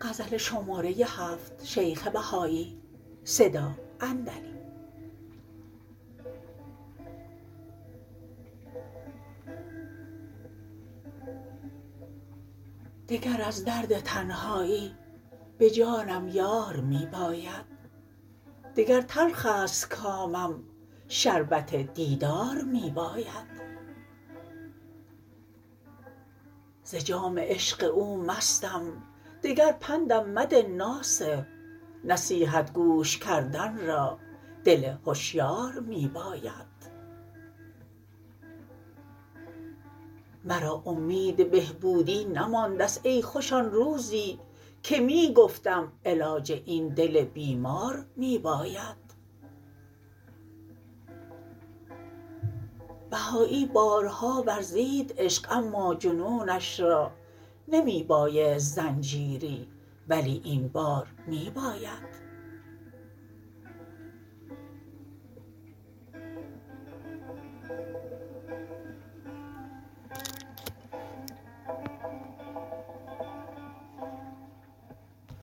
غزل شماره 7 شیخ بهایی. صدا اندری. دگر از درد تنهایی به جانم یار می باید. دگر تلخ است کامم، شربت دیدار می باید. ز جام عشق او مستم، دگر پندم مده ناصح. نصیحت گوش کردن را دل هشیار می باید. مرا امید بهبودی نماندست ای خوش آن روزی که می گفتم علاج این دل بیمار می باید. بهایی بارها ورزید عشق اما جنونش را نمی بایست زنجیری، ولی این بار می باید.